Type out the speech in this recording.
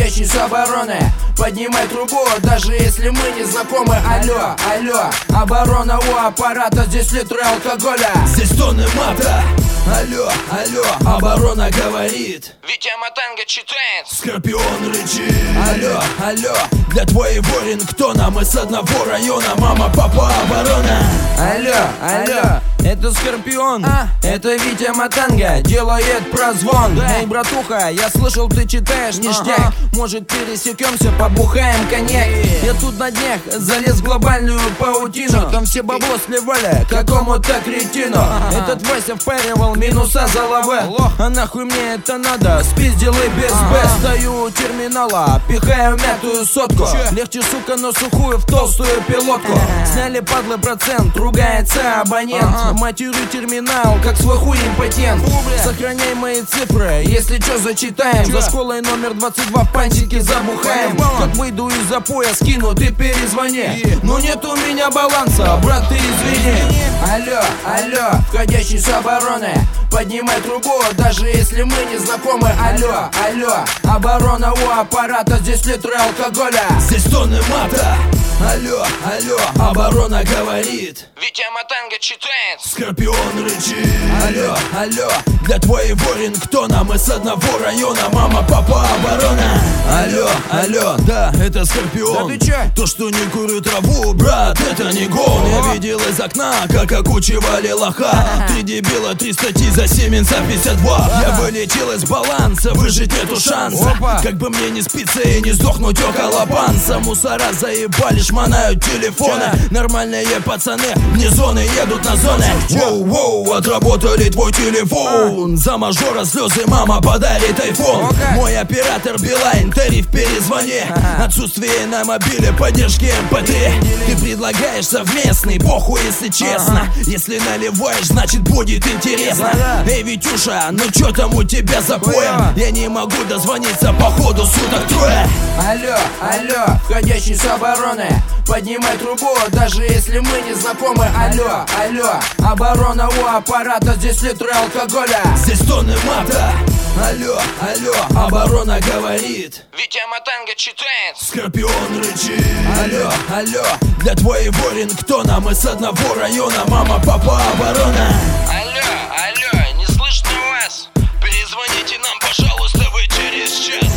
входящий с обороны. Поднимай трубу, даже если мы не знакомы. Алло, алло, оборона у аппарата, здесь литры алкоголя, здесь тонны мата. Алло, алло, оборона говорит. Витя Матанга читает. Скорпион рычит. Алло, алло, для твоего рингтона мы с одного района. Мама, папа, оборона. Алло, алло, это Скорпион, это Витя Матанга делает прозвон. Эй, братуха, я слышал, ты читаешь ништяк. Может, пересекемся, побухаем коньяк. Я тут на днях залез в глобальную паутину. Там все бабло сливали какому-то кретину. Этот Вася впаривал минуса за лаве. А нахуй мне это надо, спиздил и без Б. Стою у терминала, пихаю мятую сотку. Легче, сука, но сухую в толстую пилотку. Сняли, падлы, процент, ругается абонент. Матерю терминал, как свой хуй импотент. Сохраняй мои цифры, если чё зачитаем. За школой номер 22 в панчике забухаем. Как выйду из запоя, скину, ты перезвони. Но нет у меня баланса, брат, ты извини. Алло, алло, входящий с обороны. Поднимай трубу, даже если мы не знакомы. Алло, алло, оборона у аппарата, здесь литры алкоголя, здесь тонны мата. Алло, алло, оборона говорит. Витя Матанга читает. Скорпион рычит. Алло, алло, для твоего рингтона мы с одного района. Мама, папа, оборона. Алло, алло, да, это Скорпион. Да ты чё? То, что не курю траву, брат, это не гон. Я видел из окна, как окучивали лоха. 3 дебила, 3 статьи за Сименса 52. Я вылетел из баланса, выжить нету шанса. Как бы мне не спиться и не сдохнуть около банса. Мусора заебали, шмонают телефоны. Нормальные пацаны вне зоны едут на зоны. Воу-воу, отработали твой телефон. За мажора слезы, мама подарит айфон. Мой оператор Билайн, тариф перезвони. Отсутствие на мобиле, поддержки МП3. Ты предлагаешь совместный, похуй, если честно. Если наливаешь, значит будет интересно. Эй, Витюша, ну чё там у тебя за поем? Я не могу дозвониться, походу суток трое. Алло, алло, входящий с обороны. Поднимай трубу, даже если мы не знакомы. Алло, алло, оборона у аппарата, здесь литры алкоголя, здесь тонны мата. Алло, алло, оборона говорит. Витя Матанга читает. Скорпион рычит. Алло, алло, для твоего рингтона мы с одного района. Мама, папа, оборона. Алло, алло, не слышно вас? Перезвоните нам, пожалуйста, вы через час.